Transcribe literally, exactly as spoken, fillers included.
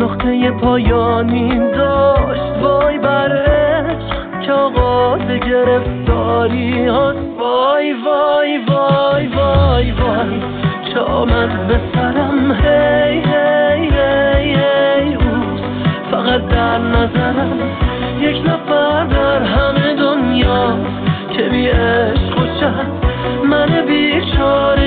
نقطه پایانی داشت. وای بر عشق که آغاز گرفتاری هست. وای وای وای وای وای چه آمد به سرم. هی هی هی هی اوست فقط در نظرم. یک نفر در همه دنیا که بی عشق و شد من بیچاره.